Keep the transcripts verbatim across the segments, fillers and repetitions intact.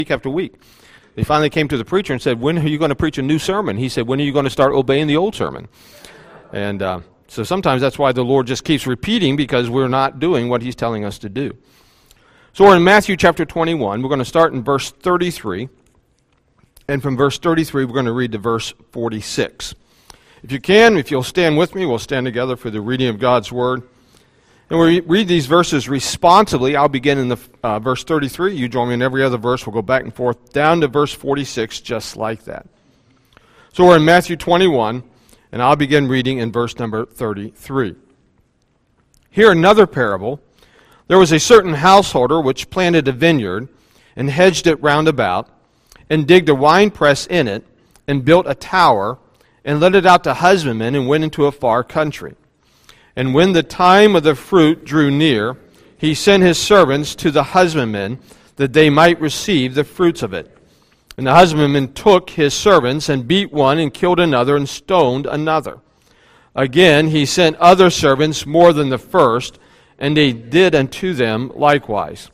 week after week. They finally came to the preacher and said, when are you going to preach a new sermon? He said, when are you going to start obeying the old sermon? And uh, so sometimes that's why the Lord just keeps repeating, because we're not doing what he's telling us to do. So we're in Matthew chapter twenty-one. We're going to start in verse thirty-three. And from verse thirty-three, we're going to read to verse forty-six. If you can, if you'll stand with me, we'll stand together for the reading of God's Word. And we read these verses responsibly. I'll begin in the uh, verse thirty-three. You join me in every other verse. We'll go back and forth down to verse forty-six, just like that. So we're in Matthew twenty-one, and I'll begin reading in verse number thirty-three. Here another parable. There was a certain householder which planted a vineyard, and hedged it round about, and digged a winepress in it, and built a tower, and let it out to husbandmen, and went into a far country. And when the time of the fruit drew near, he sent his servants to the husbandmen, that they might receive the fruits of it. And the husbandman took his servants, and beat one, and killed another, and stoned another. Again he sent other servants more than the first, and they did unto them likewise.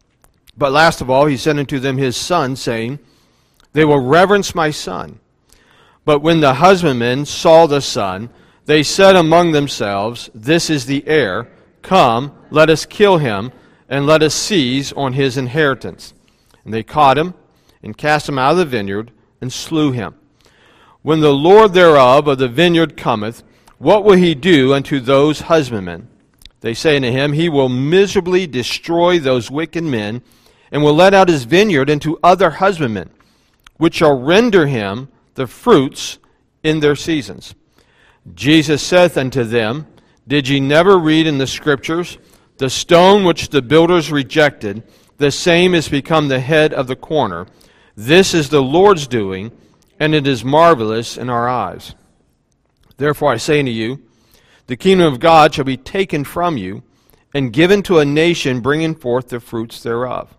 But last of all he sent unto them his son, saying, They will reverence my son. But when the husbandmen saw the son, they said among themselves, This is the heir. Come, let us kill him, and let us seize on his inheritance. And they caught him, and cast him out of the vineyard, and slew him. When the Lord thereof of the vineyard cometh, what will he do unto those husbandmen? They say unto him, He will miserably destroy those wicked men, and will let out his vineyard into other husbandmen, which shall render him the fruits in their seasons. Jesus saith unto them, Did ye never read in the Scriptures, The stone which the builders rejected, the same is become the head of the corner. This is the Lord's doing, and it is marvelous in our eyes. Therefore I say unto you, the kingdom of God shall be taken from you, and given to a nation bringing forth the fruits thereof.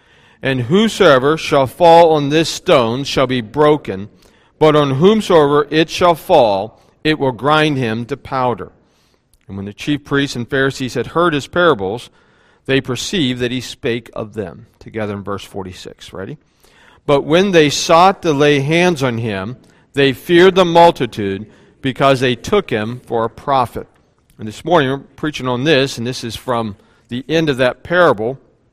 And whosoever shall fall on this stone shall be broken, but on whomsoever it shall fall, it will grind him to powder. And when the chief priests and Pharisees had heard his parables, they perceived that he spake of them. Together in verse forty-six. Ready? But when they sought to lay hands on him, they feared the multitude, because they took him for a prophet. And this morning we're preaching on this, and this is from the end of that parable,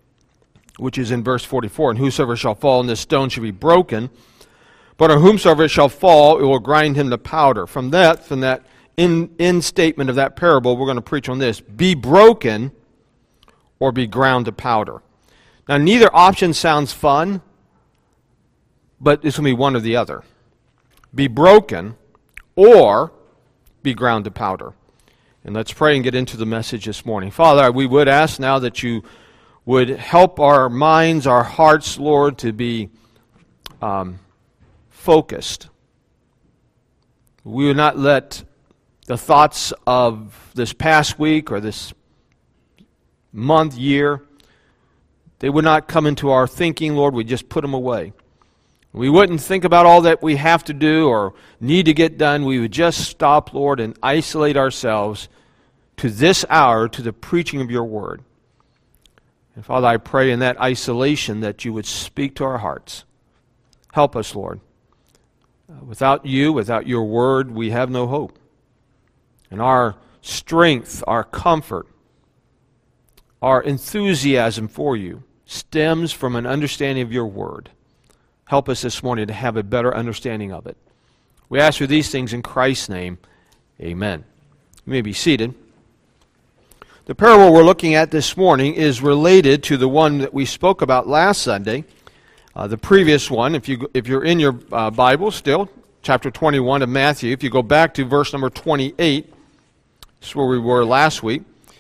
which is in verse forty-four. And whosoever shall fall on this stone shall be broken, but on whomsoever it shall fall, it will grind him to powder. From that, from that end, end statement of that parable, we're going to preach on this. Be broken or be ground to powder. Now, neither option sounds fun, but it's going to be one or the other. Be broken or be ground to powder. And let's pray and get into the message this morning. Father, we would ask now that you would help our minds, our hearts, Lord, to be um, focused. We would not let the thoughts of this past week or this month, year, they would not come into our thinking, Lord. We just put them away. We wouldn't think about all that we have to do or need to get done. We would just stop, Lord, and isolate ourselves to this hour, to the preaching of your word. And Father, I pray in that isolation that you would speak to our hearts. Help us, Lord. Uh, without you, without your word, we have no hope. And our strength, our comfort, our enthusiasm for you stems from an understanding of your word. Help us this morning to have a better understanding of it. We ask for these things in Christ's name. Amen. You may be seated. The parable we're looking at this morning is related to the one that we spoke about last Sunday. Uh, the previous one, if, you, if you're in your uh, Bible still, chapter twenty-one of Matthew, if you go back to verse number twenty-eight, this is where we were last week.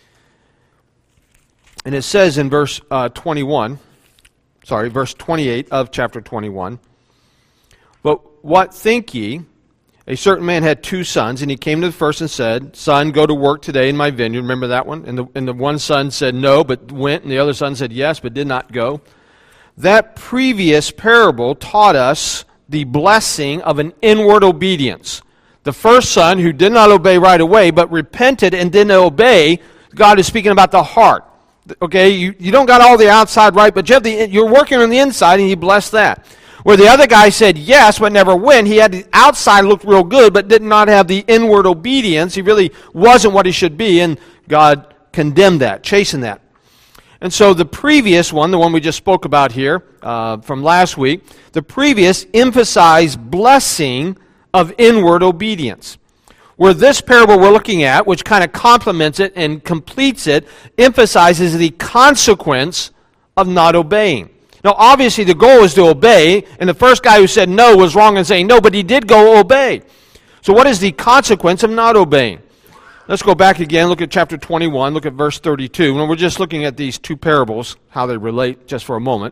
And it says in verse uh, twenty-one, sorry, verse twenty-eight of chapter twenty-one, But what think ye? A certain man had two sons, and he came to the first and said, Son, go to work today in my vineyard. Remember that one? And the, and the one son said no, but went, and the other son said yes, but did not go. That previous parable taught us the blessing of an inward obedience. The first son, who did not obey right away, but repented and didn't obey, God is speaking about the heart. Okay, you, you don't got all the outside right, but you have the, you're working on the inside, and you bless that. Where the other guy said yes, but never went. He had the outside looked real good, but did not have the inward obedience. He really wasn't what he should be, and God condemned that, chastened that. And so the previous one, the one we just spoke about here uh, from last week, the previous emphasized blessing of inward obedience. Where this parable we're looking at, which kind of complements it and completes it, emphasizes the consequence of not obeying. Now, obviously, the goal is to obey, and the first guy who said no was wrong in saying no, but he did go obey. So what is the consequence of not obeying? Let's go back again, look at chapter twenty-one, look at verse thirty-two. And we're just looking at these two parables, how they relate, just for a moment.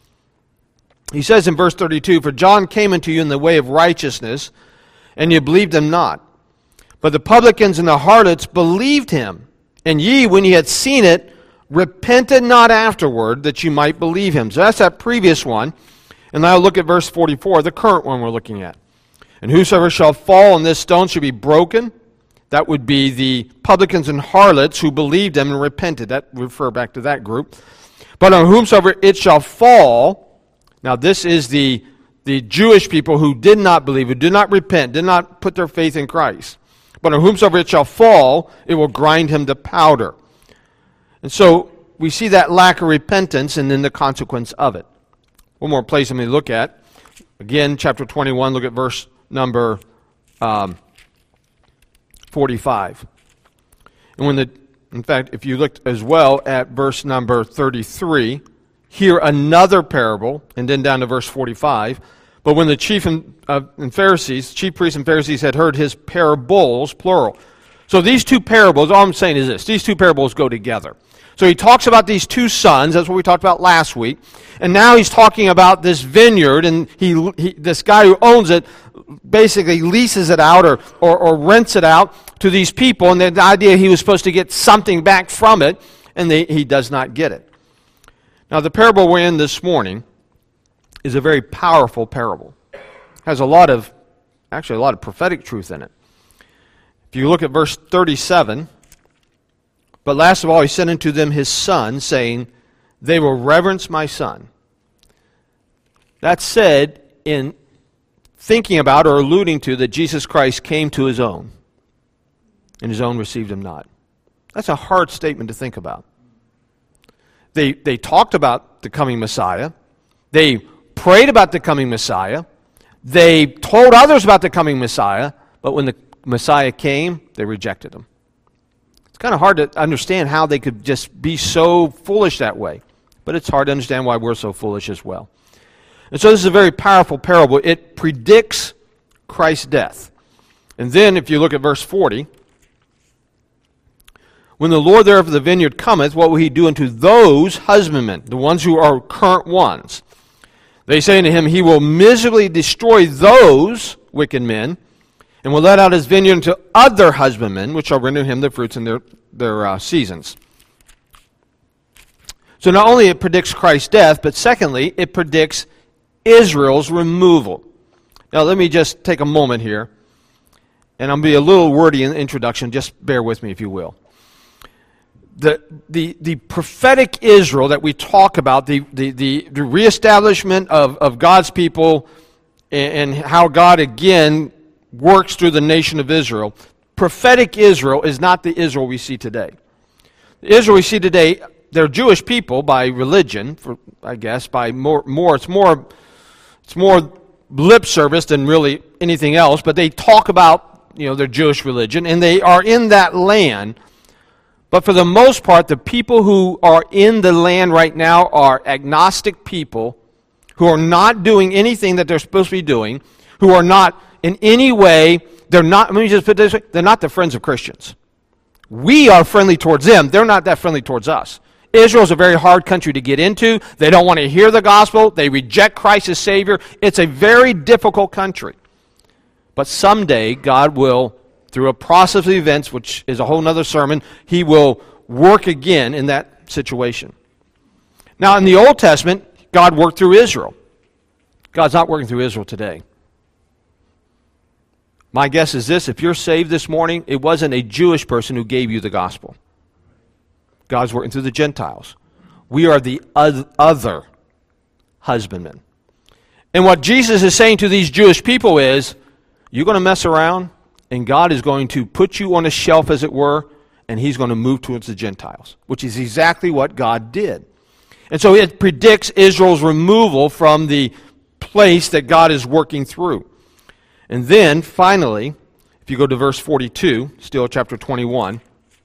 He says in verse thirty-two, "For John came unto you in the way of righteousness, and ye believed him not. But the publicans and the harlots believed him. And ye, when ye had seen it, repented not afterward, that you might believe him." So that's that previous one. And now look at verse forty-four, the current one we're looking at. "And whosoever shall fall on this stone shall be broken." That would be the publicans and harlots who believed him and repented. That would refer back to that group. "But on whomsoever it shall fall," now this is the, the Jewish people who did not believe, who did not repent, did not put their faith in Christ. "But on whomsoever it shall fall, it will grind him to powder." And so we see that lack of repentance and then the consequence of it. One more place let me look at. Again, chapter twenty-one, look at verse number um, forty-five. And when the, in fact, if you looked as well at verse number thirty-three, here another parable, and then down to verse forty-five. "But when the chief and, uh, and Pharisees, chief priests and Pharisees had heard his parables," plural. So these two parables, all I'm saying is this, these two parables go together. So he talks about these two sons, that's what we talked about last week, and now he's talking about this vineyard, and he, he this guy who owns it basically leases it out or, or, or rents it out to these people, and the idea he was supposed to get something back from it, and they, he does not get it. Now the parable we're in this morning is a very powerful parable. It has a lot of, actually a lot of prophetic truth in it. If you look at verse thirty-seven, "But last of all he sent unto them his son, saying, They will reverence my son." That's said in thinking about or alluding to that Jesus Christ came to his own, and his own received him not. That's a hard statement to think about. They, they talked about the coming Messiah. They prayed about the coming Messiah. They told others about the coming Messiah, but when the Messiah came, they rejected him. It's kind of hard to understand how they could just be so foolish that way, but it's hard to understand why we're so foolish as well. And so this is a very powerful parable. It predicts Christ's death. And then if you look at verse forty, "When the Lord thereof the vineyard cometh, what will he do unto those husbandmen," the ones who are current ones? "They say unto him, He will miserably destroy those wicked men, and will let out his vineyard unto other husbandmen, which shall render him the fruits in their, their uh, seasons." So not only it predicts Christ's death, but secondly, it predicts Israel's removal. Now let me just take a moment here, and I'll be a little wordy in the introduction, just bear with me if you will. The, the, the prophetic Israel that we talk about, the, the, the, the reestablishment of, of God's people and, and how God again works through the nation of Israel, prophetic Israel is not the Israel we see today. The Israel we see today, they're Jewish people by religion, for, I guess, by more, more, it's more, it's more lip service than really anything else, but they talk about, you know, their Jewish religion, and they are in that land. But for the most part, the people who are in the land right now are agnostic people who are not doing anything that they're supposed to be doing, who are not in any way, they're not, let me just put it this way, they're not the friends of Christians. We are friendly towards them. They're not that friendly towards us. Israel's a very hard country to get into. They don't want to hear the gospel. They reject Christ as Savior. It's a very difficult country. But someday, God will, through a process of events, which is a whole other sermon, He will work again in that situation. Now, in the Old Testament, God worked through Israel. God's not working through Israel today. My guess is this, if you're saved this morning, it wasn't a Jewish person who gave you the gospel. God's working through the Gentiles. We are the other husbandmen. And what Jesus is saying to these Jewish people is, you're going to mess around, and God is going to put you on a shelf, as it were, and he's going to move towards the Gentiles, which is exactly what God did. And so it predicts Israel's removal from the place that God is working through. And then, finally, if you go to verse forty-two, still chapter twenty-one,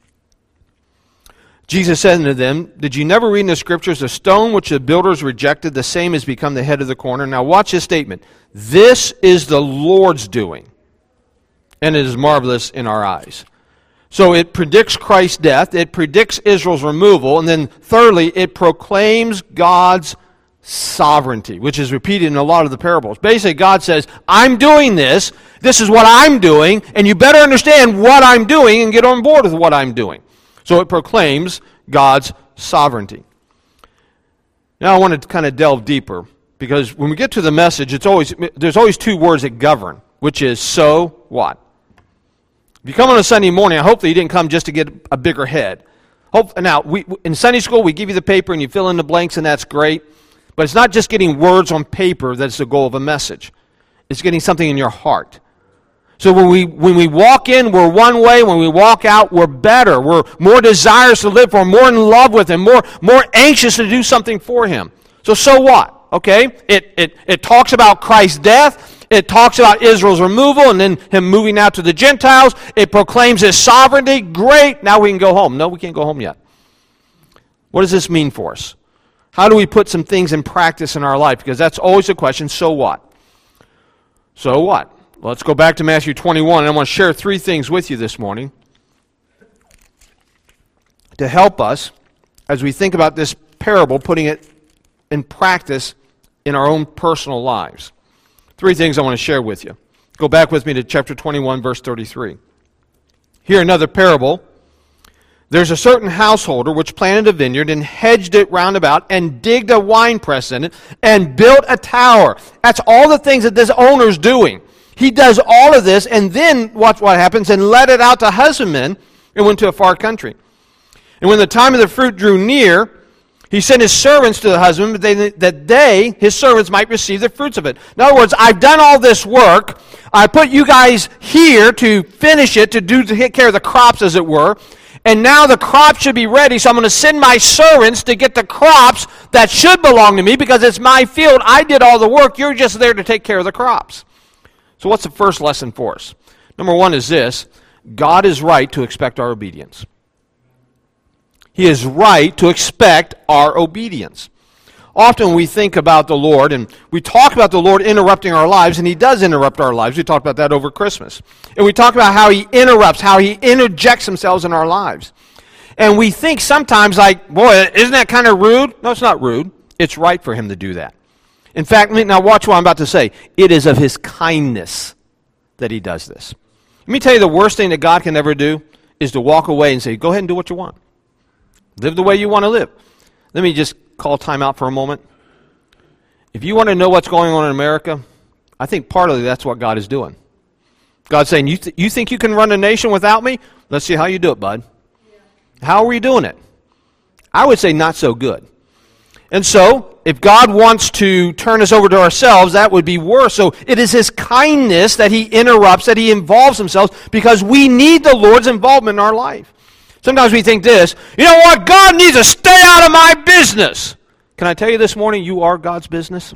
Jesus said unto them, did you never read in the Scriptures, the stone which the builders rejected, the same has become the head of the corner? Now watch this statement. This is the Lord's doing, and it is marvelous in our eyes. So it predicts Christ's death, it predicts Israel's removal, and then thirdly, it proclaims God's sovereignty, which is repeated in a lot of the parables. Basically, God says, I'm doing this, this is what I'm doing, and you better understand what I'm doing and get on board with what I'm doing. So it proclaims God's sovereignty. Now I want to kind of delve deeper, because when we get to the message, it's always there's always two words that govern, which is so what? If you come on a Sunday morning, hopefully you didn't come just to get a bigger head. Hope, now, we, in Sunday school, we give you the paper and you fill in the blanks, and that's great. But it's not just getting words on paper that's the goal of a message. It's getting something in your heart. So when we when we walk in, we're one way. When we walk out, we're better. We're more desirous to live for, more in love with Him, more, more anxious to do something for Him. So, so what? Okay? It, it, it talks about Christ's death. It talks about Israel's removal and then him moving out to the Gentiles. It proclaims his sovereignty. Great. Now we can go home. No, we can't go home yet. What does this mean for us? How do we put some things in practice in our life? Because that's always the question, so what? So what? Well, let's go back to Matthew twenty-one, and I want to share three things with you this morning to help us as we think about this parable, putting it in practice in our own personal lives. Three things I want to share with you. Go back with me to chapter twenty-one, verse thirty-three. Here, another parable. There's a certain householder which planted a vineyard and hedged it round about and digged a winepress in it and built a tower. That's all the things that this owner's doing. He does all of this, and then watch what happens, and let it out to husbandmen and went to a far country. And when the time of the fruit drew near, he sent his servants to the husband, but they, that they, his servants, might receive the fruits of it. In other words, I've done all this work. I put you guys here to finish it, to do to take care of the crops, as it were. And now the crops should be ready, so I'm going to send my servants to get the crops that should belong to me, because it's my field. I did all the work. You're just there to take care of the crops. So what's the first lesson for us? Number one is this: God is right to expect our obedience. He is right to expect our obedience. Often we think about the Lord, and we talk about the Lord interrupting our lives, and He does interrupt our lives. We talked about that over Christmas. And we talk about how He interrupts, how He interjects Himself in our lives. And we think sometimes like, boy, isn't that kind of rude? No, it's not rude. It's right for Him to do that. In fact, now watch what I'm about to say. It is of His kindness that He does this. Let me tell you, the worst thing that God can ever do is to walk away and say, go ahead and do what you want. Live the way you want to live. Let me just call time out for a moment. If you want to know what's going on in America, I think partly that's what God is doing. God's saying, you, th- you think you can run a nation without me? Let's see how you do it, bud. Yeah. How are we doing it? I would say not so good. And so, if God wants to turn us over to ourselves, that would be worse. So it is His kindness that He interrupts, that He involves Himself, because we need the Lord's involvement in our life. Sometimes we think this, you know what, God needs to stay out of my business. Can I tell you this morning, you are God's business?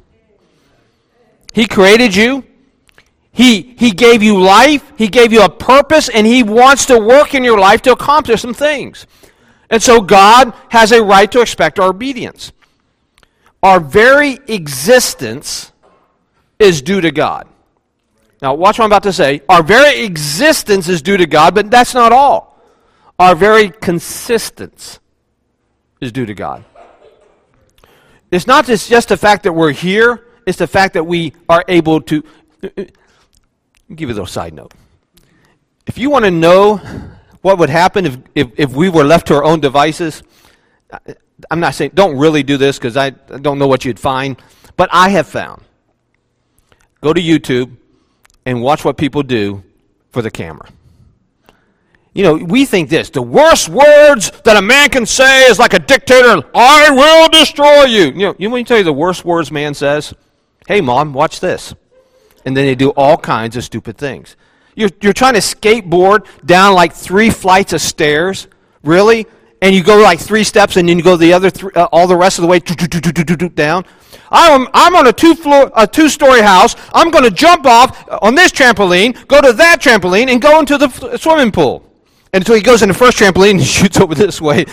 He created you. He, he gave you life. He gave you a purpose, and He wants to work in your life to accomplish some things. And so God has a right to expect our obedience. Our very existence is due to God. Now, watch what I'm about to say. Our very existence is due to God, but that's not all. Our very consistence is due to God. It's not just, just the fact that we're here, it's the fact that we are able to... I'll give you a little side note. If you want to know what would happen if, if, if we were left to our own devices, I'm not saying, don't really do this because I don't know what you'd find, but I have found. Go to YouTube and watch what people do for the camera. You know, we think this, the worst words that a man can say is like a dictator, I will destroy you. You know, you want me to tell you the worst words man says? Hey, Mom, watch this. And then they do all kinds of stupid things. You're, you're trying to skateboard down like three flights of stairs, really? And you go like three steps and then you go the other three, uh, all the rest of the way down. I'm, I'm on a two floor, a two-story house. I'm going to jump off on this trampoline, go to that trampoline, and go into the f- swimming pool. And so he goes in the first trampoline and shoots over this way,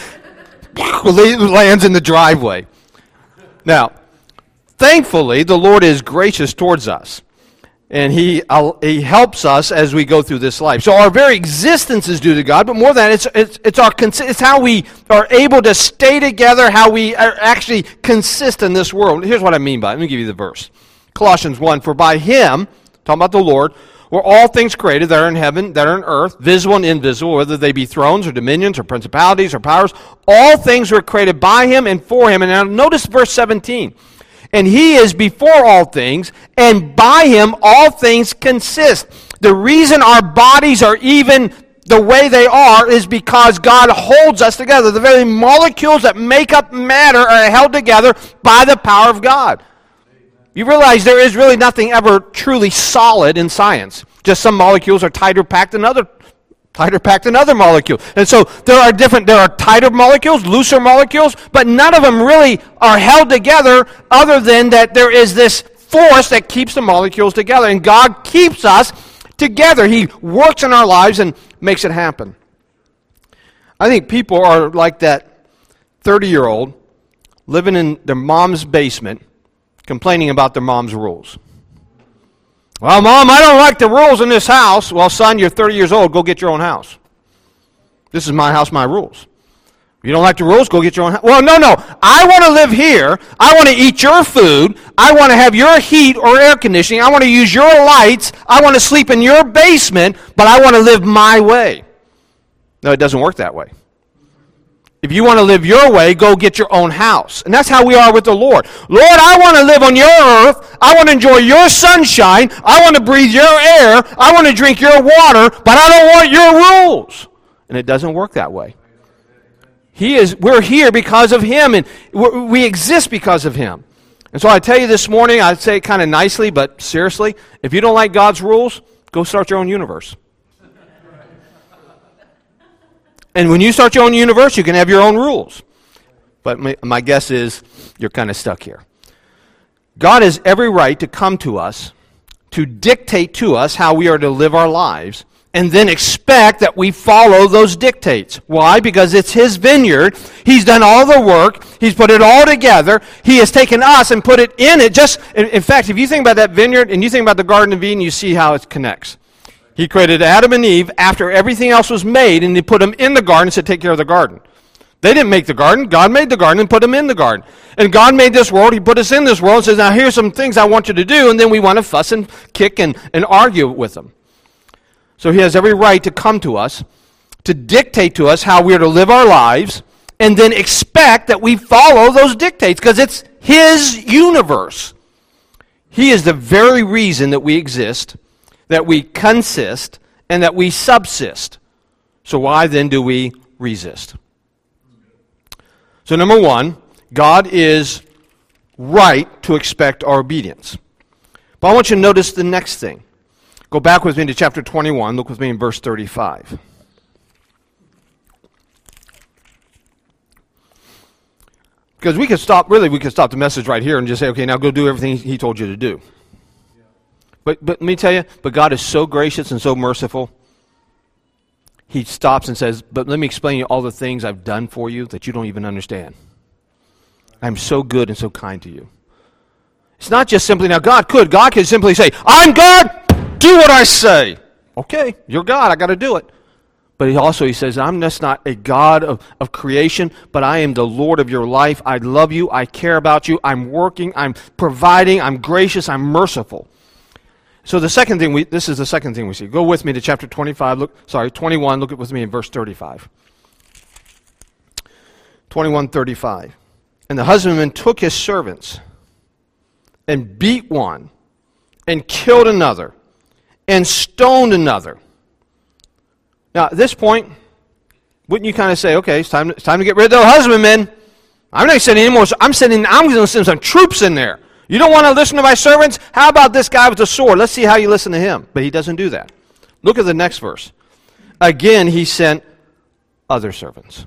lands in the driveway. Now, thankfully, the Lord is gracious towards us. And he, uh, he helps us as we go through this life. So our very existence is due to God, but more than that, it's, it's, it's, our, it's how we are able to stay together, how we are actually consist in this world. Here's what I mean by it. Let me give you the verse. Colossians one, for by him, talking about the Lord, were all things created that are in heaven, that are in earth, visible and invisible, whether they be thrones or dominions or principalities or powers. All things were created by him and for him. And now notice verse seventeen. And he is before all things, and by him all things consist. The reason our bodies are even the way they are is because God holds us together. The very molecules that make up matter are held together by the power of God. You realize there is really nothing ever truly solid in science. Just some molecules are tighter packed than other tighter packed than other molecules. And so there are different, there are tighter molecules, looser molecules, but none of them really are held together other than that there is this force that keeps the molecules together. And God keeps us together. He works in our lives and makes it happen. I think people are like that thirty-year-old living in their mom's basement complaining about their mom's rules. Well, Mom, I don't like the rules in this house. Well, son, you're thirty years old. Go get your own house. This is my house, my rules. You don't like the rules? Go get your own house. Well, no, no. I want to live here. I want to eat your food. I want to have your heat or air conditioning. I want to use your lights. I want to sleep in your basement, but I want to live my way. No, it doesn't work that way. If you want to live your way, go get your own house. And that's how we are with the Lord. Lord, I want to live on your earth. I want to enjoy your sunshine. I want to breathe your air. I want to drink your water, but I don't want your rules. And it doesn't work that way. He is. We're here because of him, and we exist because of him. And so I tell you this morning, I say it kind of nicely, but seriously, if you don't like God's rules, go start your own universe. And when you start your own universe, you can have your own rules. But my, my guess is you're kind of stuck here. God has every right to come to us, to dictate to us how we are to live our lives, and then expect that we follow those dictates. Why? Because it's his vineyard. He's done all the work. He's put it all together. He has taken us and put it in it. Just in, in fact, if you think about that vineyard and you think about the Garden of Eden, you see how it connects. He created Adam and Eve after everything else was made, and he put them in the garden and said, take care of the garden. They didn't make the garden. God made the garden and put them in the garden. And God made this world. He put us in this world and says, now here's some things I want you to do, and then we want to fuss and kick and, and argue with them. So he has every right to come to us, to dictate to us how we are to live our lives, and then expect that we follow those dictates, because it's his universe. He is the very reason that we exist, that we consist, and that we subsist. So why then do we resist? So number one, God is right to expect our obedience. But I want you to notice the next thing. Go back with me to chapter twenty-one. Look with me in verse thirty-five. Because we could stop, really, we could stop the message right here and just say, okay, now go do everything he told you to do. But but let me tell you, but God is so gracious and so merciful. He stops and says, but let me explain to you all the things I've done for you that you don't even understand. I'm so good and so kind to you. It's not just simply, now God could. God could simply say, I'm God, do what I say. Okay, you're God, I got to do it. But he also, he says, I'm just not a God of, of creation, but I am the Lord of your life. I love you, I care about you, I'm working, I'm providing, I'm gracious, I'm merciful. So the second thing, we this is the second thing we see. Go with me to chapter twenty-five, look, sorry, twenty-one, look with me in verse thirty-five. twenty-one thirty-five. And the husbandman took his servants and beat one and killed another and stoned another. Now, at this point, wouldn't you kind of say, okay, it's time, it's time to get rid of the husbandmen. I'm not sending any more. I'm sending, I'm going to send some troops in there. You don't want to listen to my servants? How about this guy with the sword? Let's see how you listen to him. But he doesn't do that. Look at the next verse. Again, he sent other servants.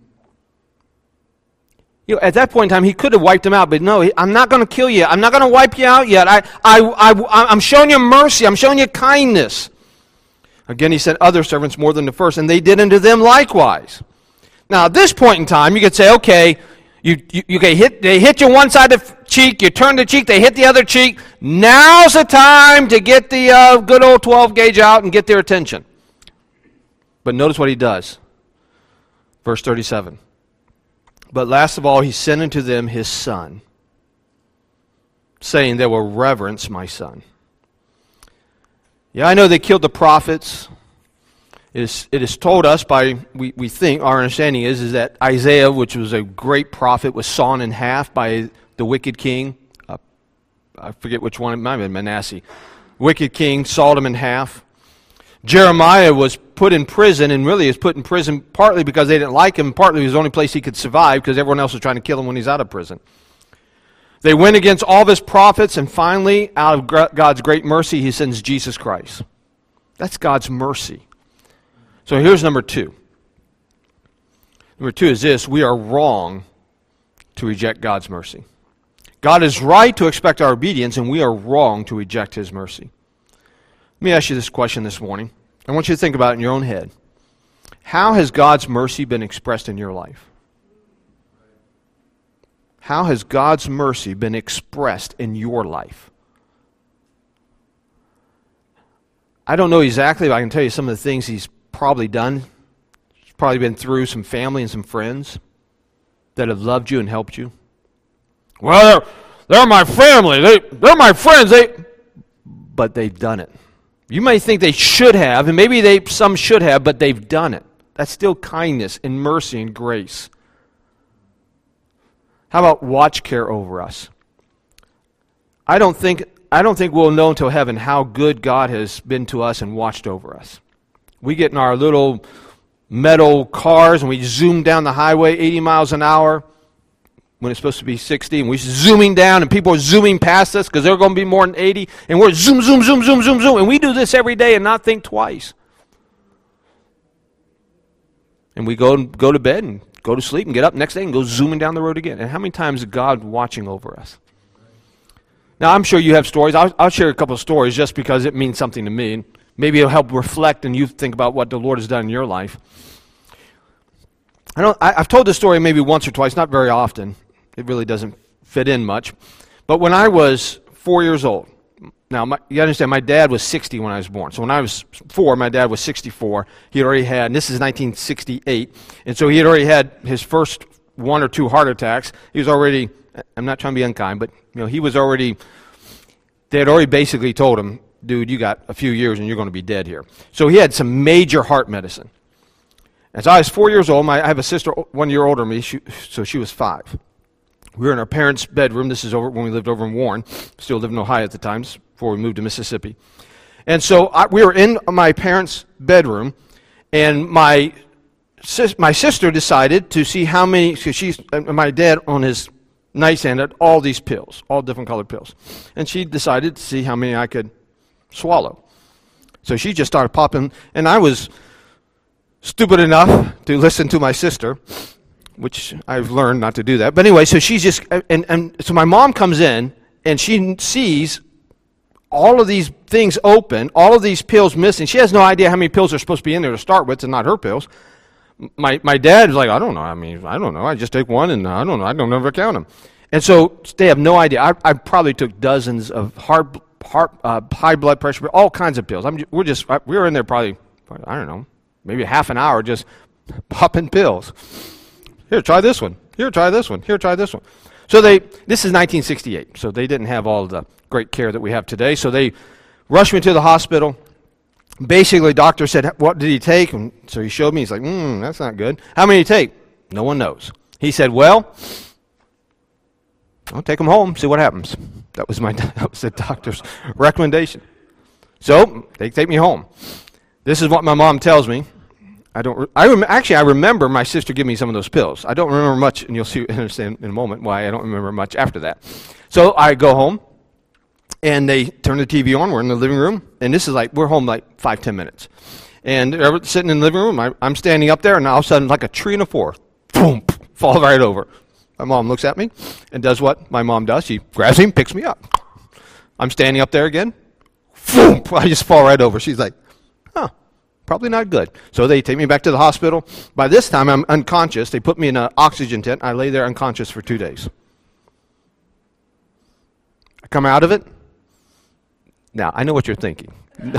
You know, at that point in time, he could have wiped them out, but no, he, I'm not going to kill you. I'm not going to wipe you out yet. I, I, I, I'm showing you mercy. I'm showing you kindness. Again, he sent other servants more than the first, and they did unto them likewise. Now, at this point in time, you could say, okay, you, you, you get hit, they hit you one side of the cheek, you turn the cheek, they hit the other cheek. Now's the time to get the uh, good old twelve gauge out and get their attention. But notice what he does. Verse thirty-seven. But last of all, he sent unto them his son, saying, they will reverence my son. Yeah, I know they killed the prophets. It is, it is told us by, we, we think, our understanding is, is that Isaiah, which was a great prophet, was sawn in half by the wicked king. Uh, I forget which one, it might have been Manasseh. Wicked king sawed him in half. Jeremiah was put in prison, and really is put in prison partly because they didn't like him, partly it was the only place he could survive because everyone else was trying to kill him when he's out of prison. They went against all of his prophets, and finally, out of God's great mercy, he sends Jesus Christ. That's God's mercy. So here's number two. Number two is this: we are wrong to reject God's mercy. God is right to expect our obedience, and we are wrong to reject his mercy. Let me ask you this question this morning. I want you to think about it in your own head. How has God's mercy been expressed in your life? How has God's mercy been expressed in your life? I don't know exactly, but I can tell you some of the things he's probably done. He's probably been through some family and some friends that have loved you and helped you. Well, they're, they're my family. They, they're my friends. They, but they've done it. You may think they should have, and maybe they some should have, but they've done it. That's still kindness and mercy and grace. How about watch care over us? I don't think I don't think we'll know until heaven how good God has been to us and watched over us. We get in our little metal cars and we zoom down the highway eighty miles an hour when it's supposed to be sixty, and we're zooming down, and people are zooming past us because they're going to be more than eighty, and we're zoom, zoom, zoom, zoom, zoom, zoom, and we do this every day and not think twice. And we go go to bed and go to sleep and get up next day and go zooming down the road again. And how many times is God watching over us? Now, I'm sure you have stories. I'll, I'll share a couple of stories just because it means something to me. And maybe it'll help reflect and you think about what the Lord has done in your life. I don't, I, I've told this story maybe once or twice, not very often. It really doesn't fit in much. But when I was four years old, now my, you understand, my dad was sixty when I was born. So when I was four, my dad was sixty-four. He had already had, and this is nineteen sixty-eight, and so he had already had his first one or two heart attacks. He was already, I'm not trying to be unkind, but you know, he was already, they had already basically told him, dude, you got a few years and you're going to be dead here. So he had some major heart medicine. And so I was four years old. My, I have a sister one year older than me, she, so she was five. We were in our parents' bedroom. This is over when we lived over in Warren. Still lived in Ohio at the time, before we moved to Mississippi. And so I, we were in my parents' bedroom, and my sis, my sister decided to see how many, because she's, my dad on his nightstand had all these pills, all different colored pills. And she decided to see how many I could swallow. So she just started popping, and I was stupid enough to listen to my sister, which I've learned not to do that. But anyway, so she's just, and, and so my mom comes in, and she sees all of these things open, all of these pills missing. She has no idea how many pills are supposed to be in there to start with, and not her pills. My my dad was like, I don't know. I mean, I don't know. I just take one, and I don't know. I don't ever count them. And so they have no idea. I, I probably took dozens of heart, heart, uh, high blood pressure, all kinds of pills. I'm, we're just, we were in there probably, I don't know, maybe half an hour just popping pills. Here, try this one. Here, try this one. Here, try this one. So they, this is nineteen sixty-eight, so they didn't have all the great care that we have today. So they rushed me to the hospital. Basically, the doctor said, what did he take? And so he showed me. He's like, hmm, that's not good. How many did he take? No one knows. He said, well, I'll take them home, see what happens. That was my that was the doctor's recommendation. So they take me home. This is what my mom tells me. I don't. Re- I rem- actually I remember my sister giving me some of those pills. I don't remember much, and you'll see understand in a moment why I don't remember much after that. So I go home, and they turn the T V on. We're in the living room, and this is like we're home like five ten minutes, and they're sitting in the living room. I, I'm standing up there, and all of a sudden, like a tree in a forest, boom, fall right over. My mom looks at me and does what my mom does. She grabs him, picks me up. I'm standing up there again. Boom, I just fall right over. She's like, huh. Probably not good. So they take me back to the hospital. By this time, I'm unconscious. They put me in an oxygen tent. I lay there unconscious for two days. I come out of it. Now, I know what you're thinking.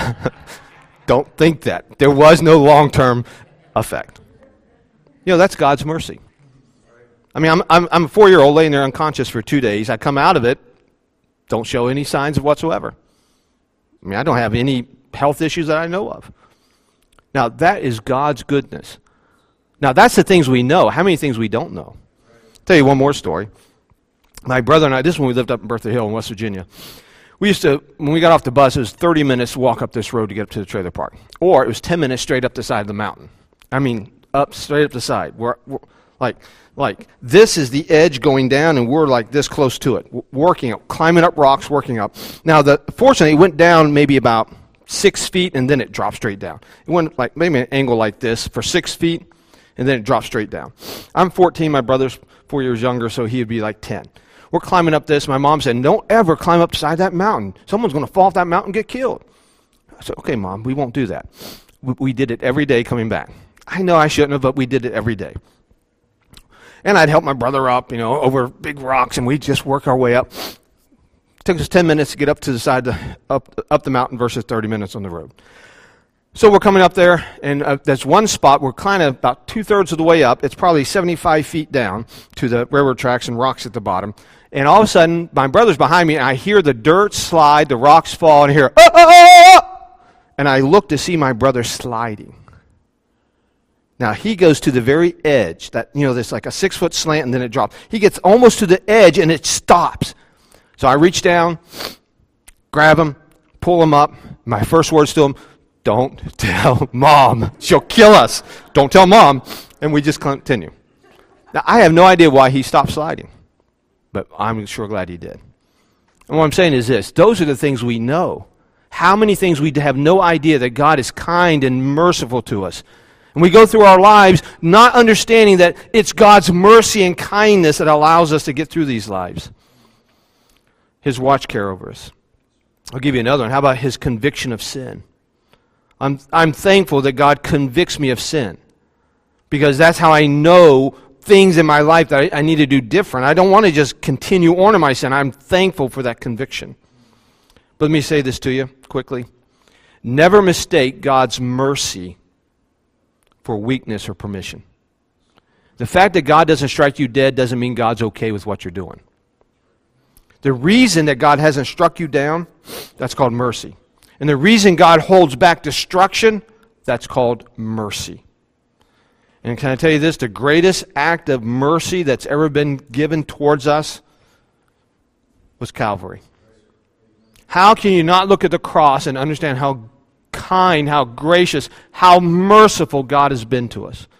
Don't think that. There was no long-term effect. You know, that's God's mercy. I mean, I'm, I'm, I'm a four-year-old laying there unconscious for two days. I come out of it, don't show any signs of whatsoever. I mean, I don't have any health issues that I know of. Now, that is God's goodness. Now, that's the things we know. How many things we don't know? I'll tell you one more story. My brother and I, this is when we lived up in Bertha Hill in West Virginia. We used to, when we got off the bus, it was thirty minutes to walk up this road to get up to the trailer park. Or it was ten minutes straight up the side of the mountain. I mean, up, straight up the side. We're, we're, like, like, this is the edge going down, and we're like this close to it. Working up, climbing up rocks, working up. Now, the fortunately, it went down maybe about six feet, and then it dropped straight down. It went like maybe an angle like this for six feet, and then it dropped straight down. I'm fourteen, my brother's four years younger, so he'd be like ten. We're climbing up this. My mom said, don't ever climb up beside that mountain. Someone's going to fall off that mountain and get killed. I said, okay, Mom, we won't do that. We, we did it every day coming back. I know I shouldn't have, but we did it every day. And I'd help my brother up, you know, over big rocks, and we'd just work our way up. Took us ten minutes to get up to the side, to, up up the mountain versus thirty minutes on the road. So we're coming up there, and uh, there's one spot, we're kind of about two-thirds of the way up. It's probably seventy-five feet down to the railroad tracks and rocks at the bottom. And all of a sudden, my brother's behind me, and I hear the dirt slide, the rocks fall, and I hear, ah, ah, ah, ah! And I look to see my brother sliding. Now, he goes to the very edge, that, you know, there's like a six-foot slant, and then it drops. He gets almost to the edge, and it stops. So I reach down, grab him, pull him up. My first words to him, don't tell Mom. She'll kill us. Don't tell Mom. And we just continue. Now, I have no idea why he stopped sliding, but I'm sure glad he did. And what I'm saying is this. Those are the things we know. How many things we have no idea that God is kind and merciful to us. And we go through our lives not understanding that it's God's mercy and kindness that allows us to get through these lives. His watch care over us. I'll give you another one. How about his conviction of sin? I'm, I'm thankful that God convicts me of sin, because that's how I know things in my life that I, I need to do different. I don't want to just continue on in my sin. I'm thankful for that conviction. But let me say this to you quickly. Never mistake God's mercy for weakness or permission. The fact that God doesn't strike you dead doesn't mean God's okay with what you're doing. The reason that God hasn't struck you down, that's called mercy. And the reason God holds back destruction, that's called mercy. And can I tell you this? The greatest act of mercy that's ever been given towards us was Calvary. How can you not look at the cross and understand how kind, how gracious, how merciful God has been to us?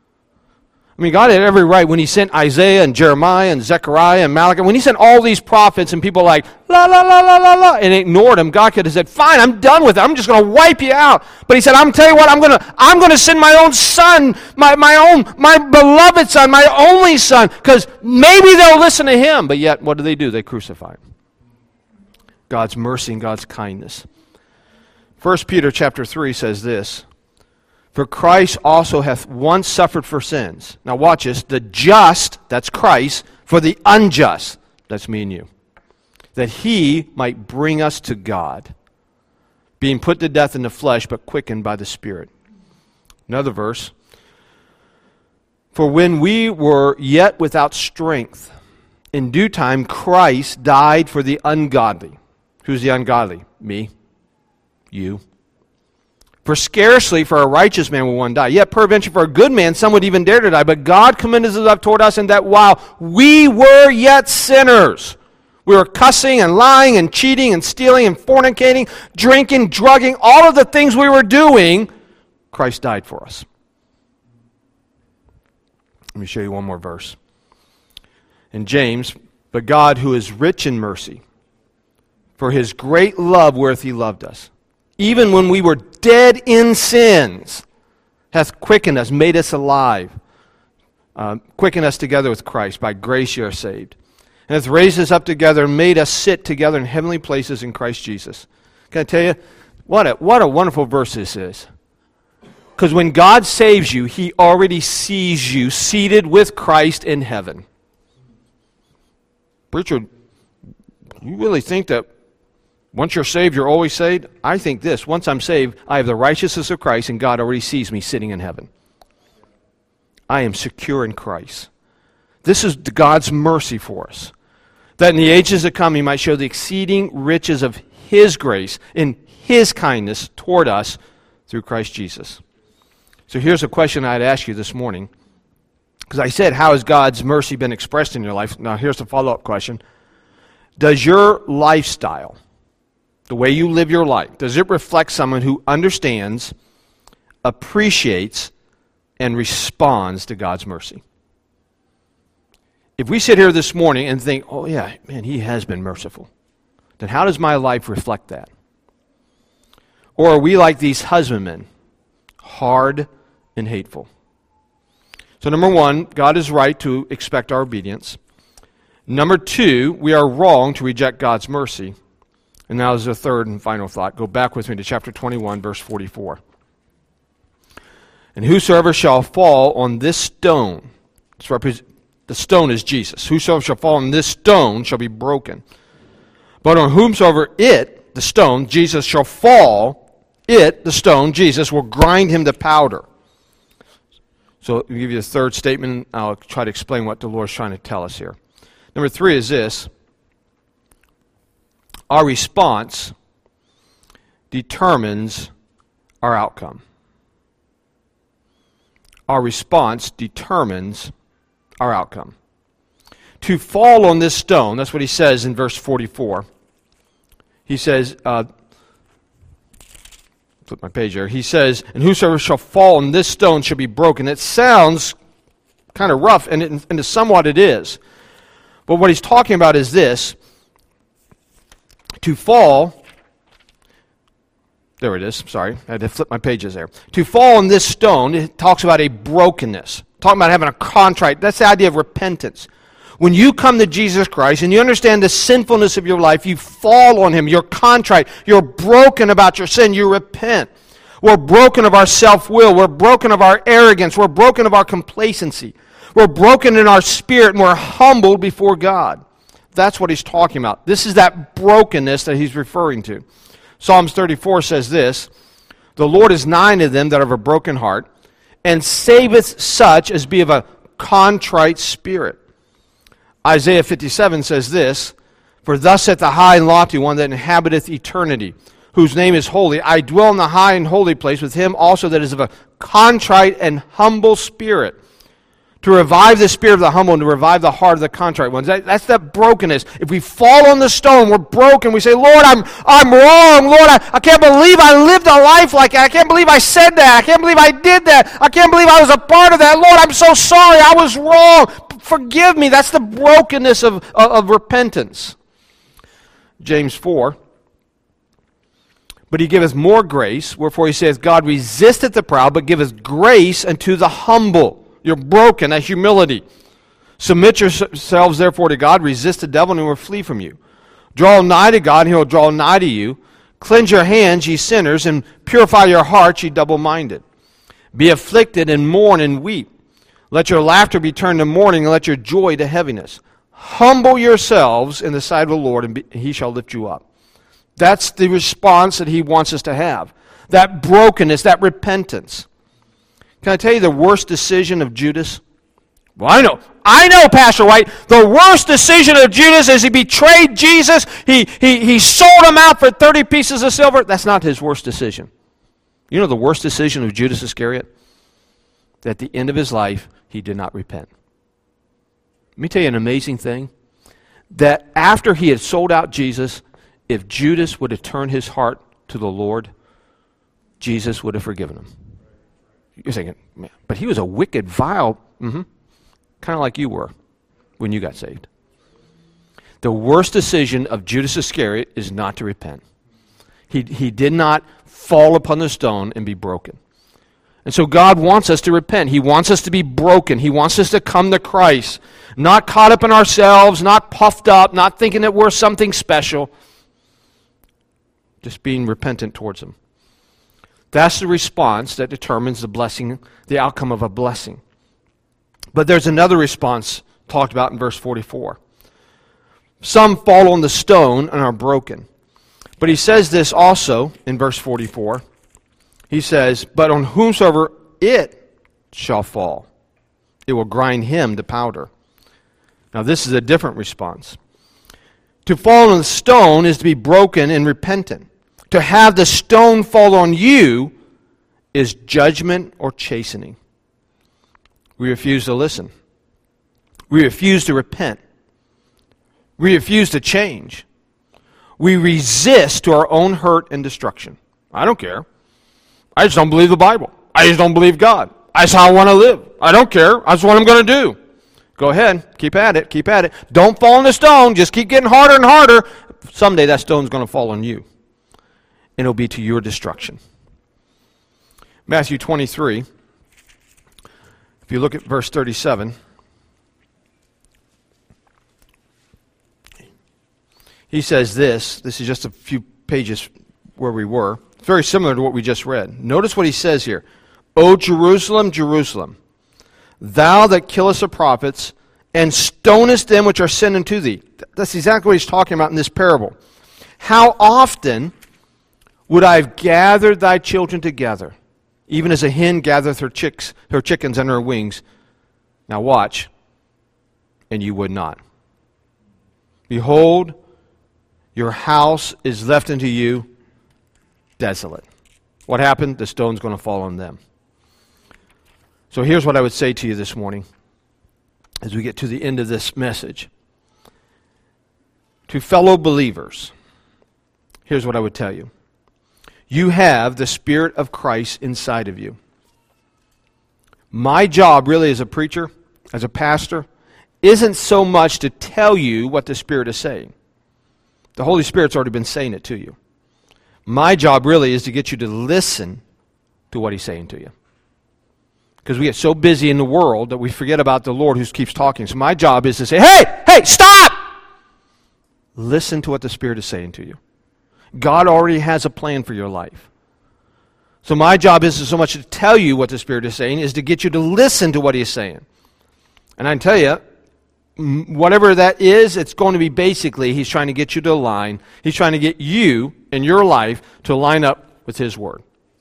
I mean, God had every right when he sent Isaiah and Jeremiah and Zechariah and Malachi. When he sent all these prophets and people like, la, la, la, la, la, la, and ignored them, God could have said, fine, I'm done with it. I'm just going to wipe you out. But he said, I'm telling you what, I'm going to I'm going to send my own son, my, my own, my beloved son, my only son, because maybe they'll listen to him. But yet, what do they do? They crucify him. God's mercy and God's kindness. First Peter chapter three says this, for Christ also hath once suffered for sins. Now watch this. The just, that's Christ, for the unjust, that's me and you. That he might bring us to God, being put to death in the flesh, but quickened by the Spirit. Another verse. For when we were yet without strength, in due time Christ died for the ungodly. Who's the ungodly? Me. You. For scarcely for a righteous man will one die. Yet peradventure for a good man some would even dare to die. But God commended his love toward us in that while we were yet sinners, we were cussing and lying and cheating and stealing and fornicating, drinking, drugging, all of the things we were doing, Christ died for us. Let me show you one more verse. In James, but God, who is rich in mercy, for his great love wherewith he loved us, even when we were dead in sins, hath quickened us, made us alive, uh, quickened us together with Christ. By grace you are saved. And hath raised us up together and made us sit together in heavenly places in Christ Jesus. Can I tell you, what a, what a wonderful verse this is. Because when God saves you, he already sees you seated with Christ in heaven. Preacher, you really think that once you're saved, you're always saved? I think this. Once I'm saved, I have the righteousness of Christ, and God already sees me sitting in heaven. I am secure in Christ. This is God's mercy for us, that in the ages to come he might show the exceeding riches of his grace in his kindness toward us through Christ Jesus. So here's a question I'd ask you this morning. Because I said, how has God's mercy been expressed in your life? Now here's the follow-up question. Does your lifestyle, the way you live your life, does it reflect someone who understands, appreciates, and responds to God's mercy? If we sit here this morning and think, oh yeah, man, he has been merciful, then how does my life reflect that? Or are we like these husbandmen, hard and hateful? So number one, God is right to expect our obedience. Number two, we are wrong to reject God's mercy. And now is the third and final thought. Go back with me to chapter twenty-one, verse forty-four. And whosoever shall fall on this stone, the stone is Jesus. Whosoever shall fall on this stone shall be broken. But on whomsoever it, the stone, Jesus shall fall, it, the stone, Jesus, will grind him to powder. So I'll give you the third statement. I'll try to explain what the Lord is trying to tell us here. Number three is this. Our response determines our outcome. Our response determines our outcome. To fall on this stone, that's what he says in verse forty-four. He says, uh, flip my page here. He says, and whosoever shall fall on this stone shall be broken. It sounds kind of rough, and, it, and somewhat it is. But what he's talking about is this. To fall, there it is, sorry, I had to flip my pages there. To fall on this stone, it talks about a brokenness. Talking about having a contrite, that's the idea of repentance. When you come to Jesus Christ and you understand the sinfulness of your life, you fall on him, you're contrite, you're broken about your sin, you repent. We're broken of our self-will, we're broken of our arrogance, we're broken of our complacency. We're broken in our spirit and we're humbled before God. That's what he's talking about. This is that brokenness that he's referring to. Psalms thirty-four says this, the Lord is nigh to them that have a broken heart, and saveth such as be of a contrite spirit. Isaiah fifty-seven says this, for thus saith the high and lofty one that inhabiteth eternity, whose name is holy. I dwell in the high and holy place with him also that is of a contrite and humble spirit, to revive the spirit of the humble and to revive the heart of the contrite ones. That, that's that brokenness. If we fall on the stone, we're broken. We say, Lord, I'm I'm wrong. Lord, I, I can't believe I lived a life like that. I can't believe I said that. I can't believe I did that. I can't believe I was a part of that. Lord, I'm so sorry. I was wrong. Forgive me. That's the brokenness of, of, of repentance. James four. But he giveth more grace, wherefore he says, God resisteth the proud, but giveth grace unto the humble. You're broken, that humility. Submit yourselves therefore to God, resist the devil, and he will flee from you. Draw nigh to God, and he will draw nigh to you. Cleanse your hands, ye sinners, and purify your hearts, ye double-minded. Be afflicted, and mourn, and weep. Let your laughter be turned to mourning, and let your joy to heaviness. Humble yourselves in the sight of the Lord, and, be, and he shall lift you up. That's the response that he wants us to have. That brokenness, that repentance. Can I tell you the worst decision of Judas? Well, I know. I know, Pastor White. The worst decision of Judas is he betrayed Jesus. He, he, he sold him out for thirty pieces of silver. That's not his worst decision. You know the worst decision of Judas Iscariot? At the end of his life, he did not repent. Let me tell you an amazing thing. That after he had sold out Jesus, if Judas would have turned his heart to the Lord, Jesus would have forgiven him. You're thinking, man, but he was a wicked, vile, mm-hmm. kind of like you were when you got saved. The worst decision of Judas Iscariot is not to repent. He, he did not fall upon the stone and be broken. And so God wants us to repent. He wants us to be broken. He wants us to come to Christ, not caught up in ourselves, not puffed up, not thinking that we're something special, just being repentant towards Him. That's the response that determines the blessing, the outcome of a blessing. But there's another response talked about in verse forty-four. Some fall on the stone and are broken. But he says this also in verse forty-four. He says, but on whomsoever it shall fall, it will grind him to powder. Now this is a different response. To fall on the stone is to be broken and repentant. To have the stone fall on you is judgment or chastening. We refuse to listen. We refuse to repent. We refuse to change. We resist to our own hurt and destruction. I don't care. I just don't believe the Bible. I just don't believe God. That's how I want to live. I don't care. That's what I'm going to do. Go ahead. Keep at it. Keep at it. Don't fall on the stone. Just keep getting harder and harder. Someday that stone's going to fall on you. And it'll be to your destruction. Matthew twenty-three. If you look at verse thirty-seven. He says this. This is just a few pages where we were. It's very similar to what we just read. Notice what he says here. O Jerusalem, Jerusalem, thou that killest the prophets, and stonest them which are sent unto thee. That's exactly what he's talking about in this parable. How often would I have gathered thy children together, even as a hen gathereth her chicks, her chickens under her wings. Now watch, and you would not. Behold, your house is left unto you desolate. What happened? The stone's going to fall on them. So here's what I would say to you this morning as we get to the end of this message. To fellow believers, here's what I would tell you. You have the Spirit of Christ inside of you. My job really as a preacher, as a pastor, isn't so much to tell you what the Spirit is saying. The Holy Spirit's already been saying it to you. My job really is to get you to listen to what He's saying to you. Because we get so busy in the world that we forget about the Lord who keeps talking. So my job is to say, hey, hey, stop! Listen to what the Spirit is saying to you. God already has a plan for your life. So my job isn't so much to tell you what the Spirit is saying, is to get you to listen to what He's saying. And I can tell you, whatever that is, it's going to be basically He's trying to get you to align. He's trying to get you in your life to line up with His Word.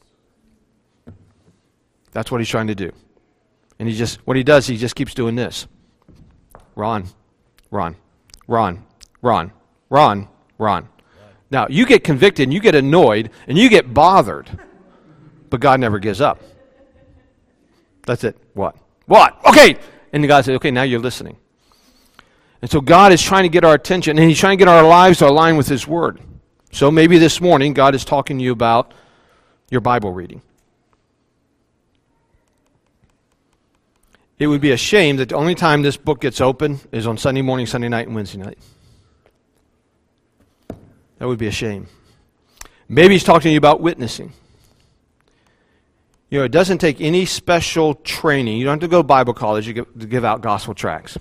That's what He's trying to do. And he just, what He does, He just keeps doing this. Ron, Ron, Ron, Ron, Ron, Ron. Now, you get convicted and you get annoyed and you get bothered. But God never gives up. That's it. What? What? Okay. And the God says, okay, now you're listening. And so God is trying to get our attention, and He's trying to get our lives to align with His Word. So maybe this morning God is talking to you about your Bible reading. It would be a shame that the only time this book gets open is on Sunday morning, Sunday night, and Wednesday night. That would be a shame. Maybe He's talking to you about witnessing. You know, it doesn't take any special training. You don't have to go to Bible college to give, to give out gospel tracts.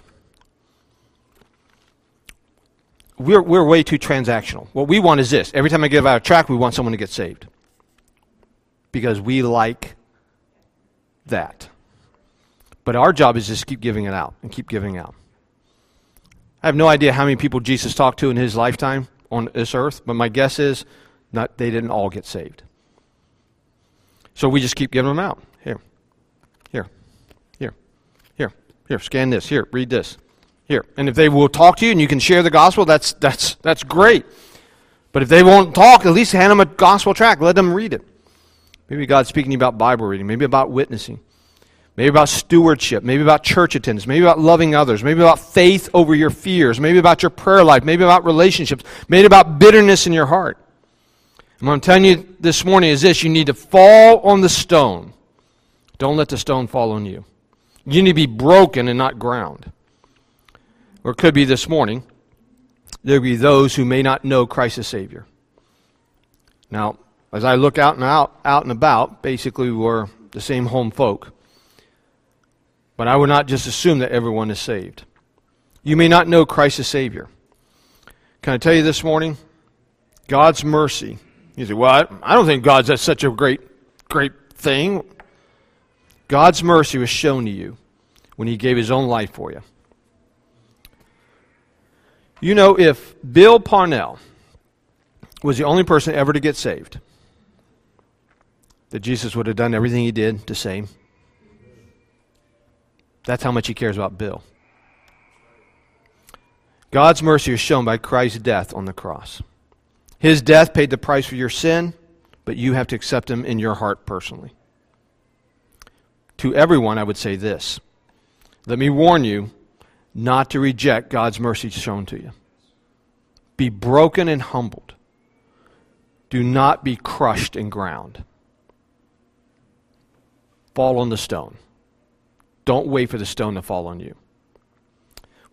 We're, we're way too transactional. What we want is this. Every time I give out a tract, we want someone to get saved. Because we like that. But our job is just keep giving it out and keep giving out. I have no idea how many people Jesus talked to in His lifetime on this earth, but my guess is not they didn't all get saved. So we just keep giving them out. Here, here, here, here, here, scan this, here, read this, here. And if they will talk to you and you can share the gospel, that's that's that's great. But if they won't talk, at least hand them a gospel tract, let them read it. Maybe God's speaking to you about Bible reading, maybe about witnessing, maybe about stewardship, maybe about church attendance, maybe about loving others, maybe about faith over your fears, maybe about your prayer life, maybe about relationships, maybe about bitterness in your heart. And what I'm telling you this morning is this: you need to fall on the stone. Don't let the stone fall on you. You need to be broken and not ground. Or it could be this morning, there will be those who may not know Christ as Savior. Now, as I look out and out, out and about, basically we're the same home folk. But I would not just assume that everyone is saved. You may not know Christ as Savior. Can I tell you this morning? God's mercy. You say, well, I don't think God's that's such a great, great thing. God's mercy was shown to you when He gave His own life for you. You know, if Bill Parnell was the only person ever to get saved, that Jesus would have done everything He did to save him. That's how much He cares about Bill. God's mercy is shown by Christ's death on the cross. His death paid the price for your sin, but you have to accept Him in your heart personally. To everyone, I would say this. Let me warn you not to reject God's mercy shown to you. Be broken and humbled. Do not be crushed and ground. Fall on the stone. Don't wait for the stone to fall on you.